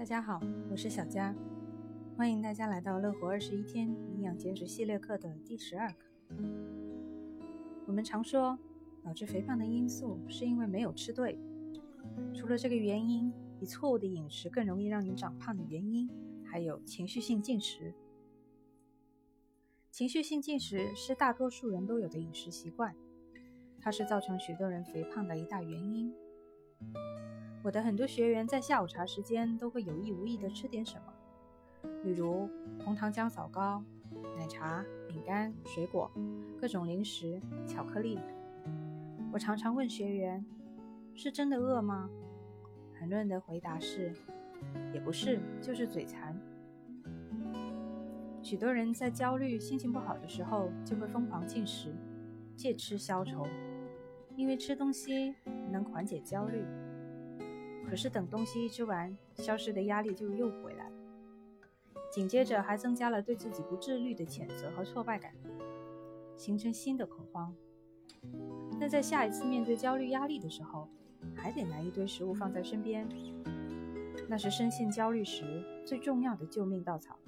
家好，我是小佳，欢迎大家来到乐活21天营养减脂系列课的第12课。我们常说导致肥胖的因素是因为没有吃对，除了这个原因，比错误的饮食更容易让你长胖的原因还有情绪性进食。情绪性进食是大多数人都有的饮食习惯，它是造成许多人肥胖的一大原因。我的很多学员在下午茶时间都会有意无意地吃点什么，例如红糖姜枣糕、奶茶、饼干、水果、各种零食、巧克力。我常常问学员，是真的饿吗？很多人的回答是，也不是，就是嘴馋。许多人在焦虑、心情不好的时候就会疯狂进食，借吃消愁，因为吃东西能缓解焦虑。可是等东西一吃完，消失的压力就又回来了，紧接着还增加了对自己不自律的谴责和挫败感，形成新的恐慌。那在下一次面对焦虑压力的时候，还得拿一堆食物放在身边，那是深陷焦虑时最重要的救命稻草。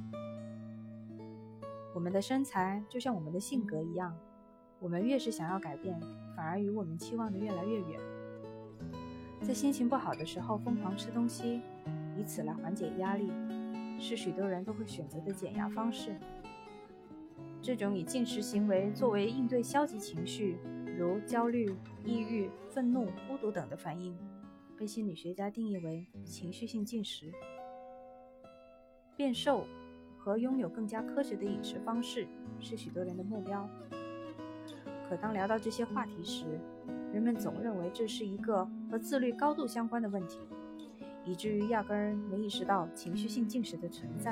我们的身材就像我们的性格一样，我们越是想要改变，反而与我们期望的越来越远。在心情不好的时候疯狂吃东西，以此来缓解压力，是许多人都会选择的减压方式。这种以进食行为作为应对消极情绪，如焦虑、抑郁、愤怒、孤独等的反应，被心理学家定义为情绪性进食。变瘦和拥有更加科学的饮食方式是许多人的目标。可当聊到这些话题时，人们总认为这是一个和自律高度相关的问题，以至于压根儿没意识到情绪性进食的存在。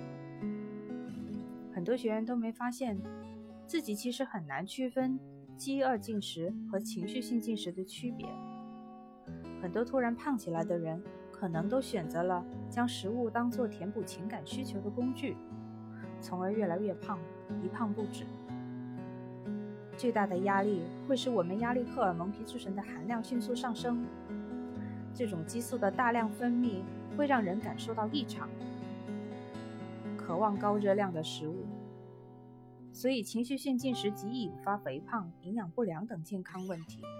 很多学员都没发现自己其实很难区分饥饿进食和情绪性进食的区别。很多突然胖起来的人可能都选择了将食物当作填补情感需求的工具，从而越来越胖，一胖不止。巨大的压力会使我们压力荷尔蒙皮质醇的含量迅速上升，这种激素的大量分泌会让人感受到异常，渴望高热量的食物，所以情绪性进食极易引发肥胖、营养不良等健康问题。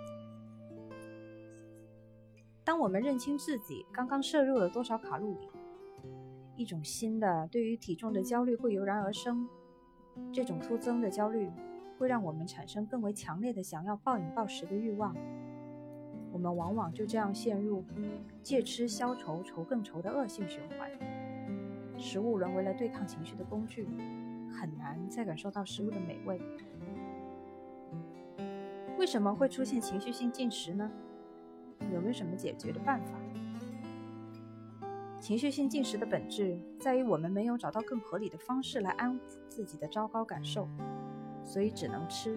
当我们认清自己刚刚摄入了多少卡路里，一种新的对于体重的焦虑会油然而生。这种突增的焦虑会让我们产生更为强烈的想要暴饮暴食的欲望，我们往往就这样陷入借吃消愁、愁更愁的恶性循环。食物沦为了对抗情绪的工具，很难再感受到食物的美味。为什么会出现情绪性进食呢？有没有什么解决的办法？情绪性进食的本质在于我们没有找到更合理的方式来安抚自己的糟糕感受，所以只能吃。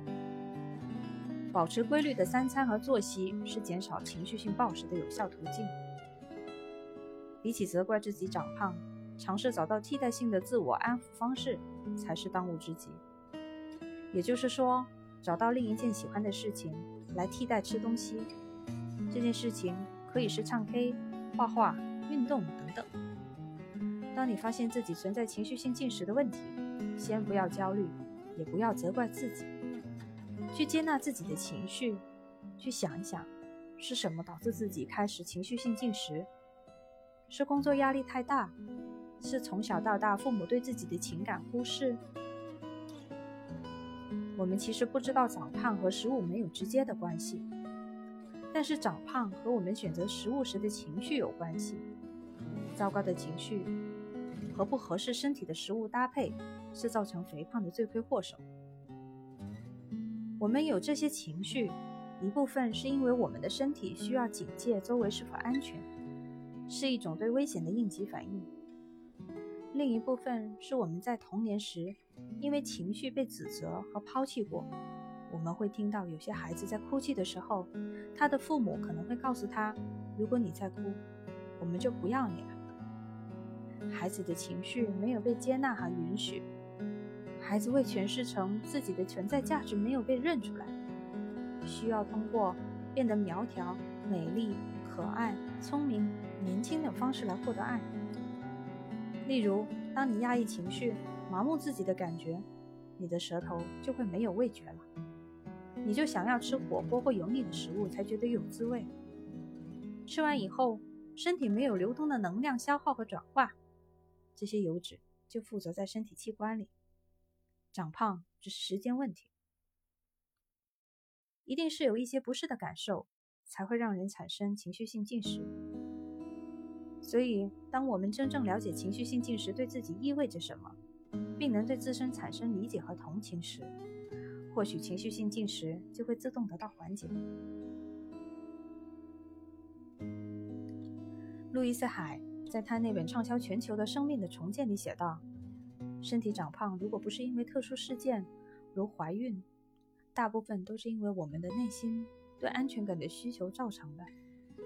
保持规律的3餐和作息是减少情绪性暴食的有效途径。比起责怪自己长胖，尝试找到替代性的自我安抚方式才是当务之急。也就是说，找到另一件喜欢的事情来替代吃东西。这件事情可以是唱 K、画画、运动等等。当你发现自己存在情绪性进食的问题，先不要焦虑，也不要责怪自己，去接纳自己的情绪，去想一想是什么导致自己开始情绪性进食。是工作压力太大？是从小到大父母对自己的情感忽视？我们其实不知道长胖和食物没有直接的关系，但是长胖和我们选择食物时的情绪有关系。糟糕的情绪和不合适身体的食物搭配是造成肥胖的罪魁祸首。我们有这些情绪，一部分是因为我们的身体需要警戒周围是否安全，是一种对危险的应急反应。另一部分是我们在童年时因为情绪被指责和抛弃过。我们会听到有些孩子在哭泣的时候，他的父母可能会告诉他，如果你再哭，我们就不要你了。孩子的情绪没有被接纳和允许，孩子未诠释成自己的存在价值没有被认出来，需要通过变得苗条、美丽、可爱、聪明、 年轻的方式来获得爱。例如，当你压抑情绪、麻木自己的感觉，你的舌头就会没有味觉了，你就想要吃火锅或油腻的食物才觉得有滋味。吃完以后，身体没有流动的能量消耗和转化，这些油脂就附着在身体器官里，长胖只是时间问题。一定是有一些不适的感受，才会让人产生情绪性进食。所以，当我们真正了解情绪性进食对自己意味着什么，并能对自身产生理解和同情时，或许情绪性进食就会自动得到缓解。路易斯·海在他那本畅销全球的《生命的重建》里写道，身体长胖如果不是因为特殊事件，如怀孕，大部分都是因为我们的内心对安全感的需求造成的。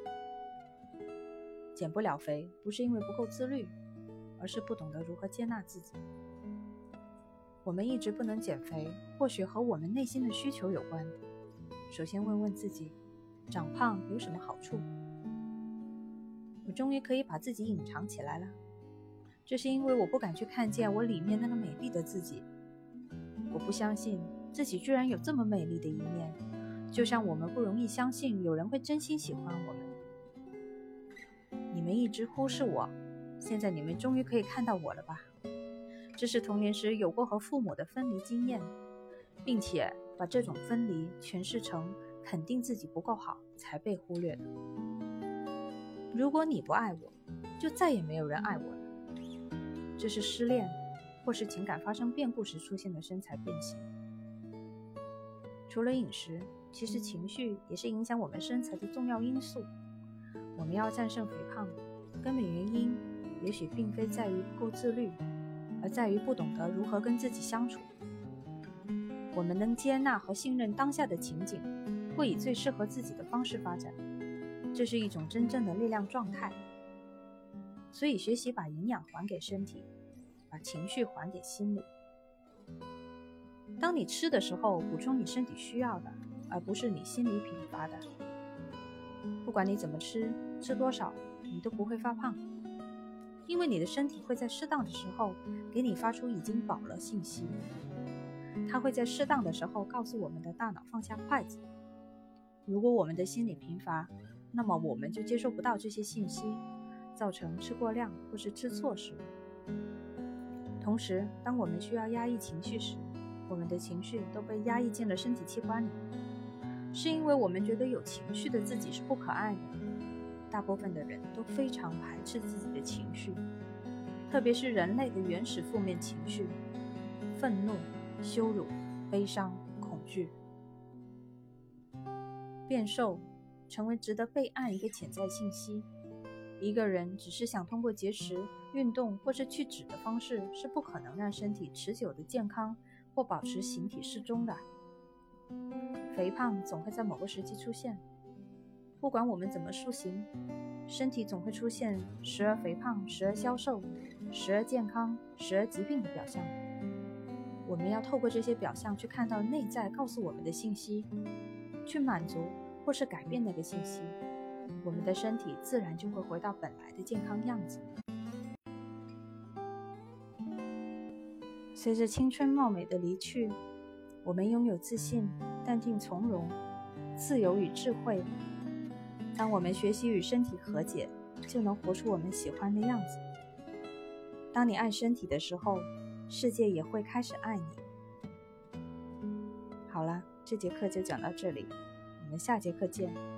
减不了肥不是因为不够自律，而是不懂得如何接纳自己。我们一直不能减肥，或许和我们内心的需求有关。首先问问自己，长胖有什么好处？我终于可以把自己隐藏起来了，这是因为我不敢去看见我里面那个美丽的自己。我不相信自己居然有这么美丽的一面，就像我们不容易相信有人会真心喜欢我们。你们一直忽视我，现在你们终于可以看到我了吧？这是童年时有过和父母的分离经验，并且把这种分离诠释成肯定自己不够好才被忽略的。如果你不爱我，就再也没有人爱我了。这是失恋或是情感发生变故时出现的身材变形。除了饮食，其实情绪也是影响我们身材的重要因素。我们要战胜肥胖，根本原因也许并非在于不够自律，而在于不懂得如何跟自己相处。我们能接纳和信任当下的情景，会以最适合自己的方式发展，这是一种真正的力量状态。所以学习把营养还给身体，把情绪还给心理。当你吃的时候，补充你身体需要的，而不是你心里贫乏的。不管你怎么吃，吃多少，你都不会发胖，因为你的身体会在适当的时候给你发出已经饱了信息。它会在适当的时候告诉我们的大脑放下筷子。如果我们的心理贫乏，那么我们就接收不到这些信息，造成吃过量或是吃错食物。同时，当我们需要压抑情绪时，我们的情绪都被压抑进了身体器官里，是因为我们觉得有情绪的自己是不可爱的。大部分的人都非常排斥自己的情绪，特别是人类的原始负面情绪，愤怒、羞辱、悲伤、恐惧。变瘦成为值得被爱一个潜在信息。一个人只是想通过节食、运动或是去脂的方式，是不可能让身体持久的健康或保持形体适中的。肥胖总会在某个时期出现，不管我们怎么塑形，身体总会出现时而肥胖、时而消瘦、时而健康、时而疾病的表象。我们要透过这些表象去看到内在告诉我们的信息，去满足或是改变那个信息，我们的身体自然就会回到本来的健康样子。随着青春貌美的离去，我们拥有自信、淡定从容、自由与智慧。当我们学习与身体和解，就能活出我们喜欢的样子。当你爱身体的时候，世界也会开始爱你。好了，这节课就讲到这里，我们下节课见。